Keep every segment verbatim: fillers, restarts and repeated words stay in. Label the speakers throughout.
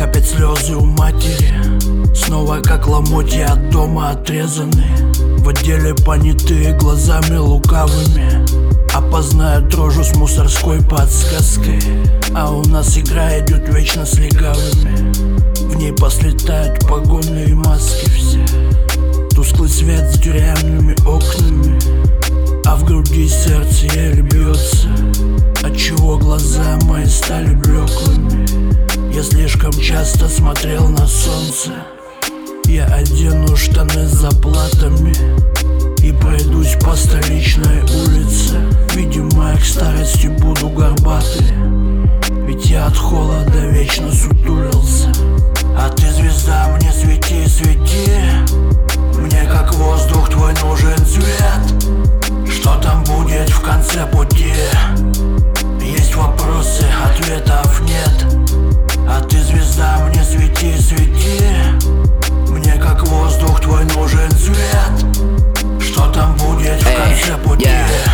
Speaker 1: глазах опять слезы у матери. Снова как ломотья от дома отрезаны. В отделе понятые глазами лукавыми опознают рожу с мусорской подсказкой. А у нас игра идет вечно с легавыми. В ней послетают погоны и маски все. Тусклый свет с тюремными окнами, а в груди сердце еле бьется. Отчего глаза мои стали блеклыми? Я слишком часто смотрел на солнце. Я одену штаны с заплатами и пройдусь по столичной улице. Видимо, я к старости буду горбатый, ведь я от холода вечно сутулился. А ты, звезда, мне свети, свети. Мне как воздух твой нужен цвет. Что там будет в конце пути? Есть вопросы, ответов нет. А ты, звезда, мне свети, свети. Мне как воздух твой нужен цвет. Что там будет в конце пути?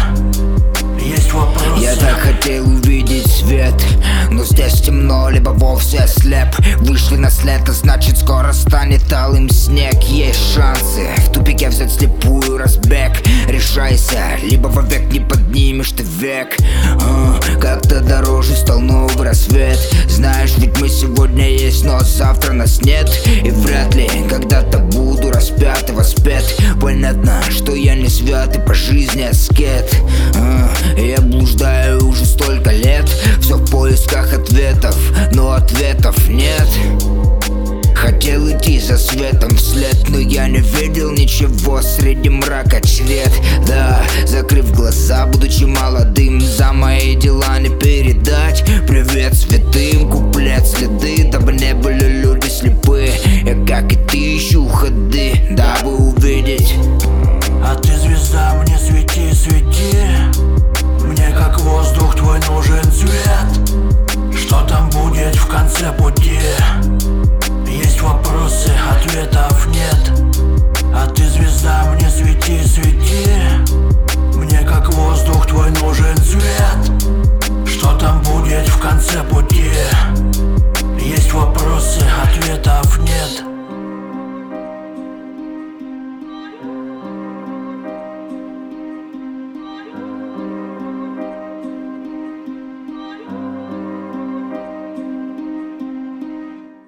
Speaker 1: Есть вопросы.
Speaker 2: Я так хотел увидеть свет, но здесь темно, либо вовсе ослеп. Вышли на след, а значит скоро станет алым снег. Есть шансы в тупике взять слепую разбег. Решайся, либо вовек не поднимешь ты век. а, Как-то дороже стал новый рассвет. Знаешь, ведь мы сегодня есть, но завтра нас нет. И вряд ли когда-то буду распят и воспет. Понятно, что я не свят и по жизни аскет. а, Я блуждаю уже столько лет, все в поисках ответов, но ответов нет. Хотел идти за светом вслед, но я не видел ничего среди мрака чред. Да, закрыв глаза, будучи молодым, за мои дела не передать привет святым. Куплет следы, дабы не были люди слепы. Я, как и ты, ищу ходы, дабы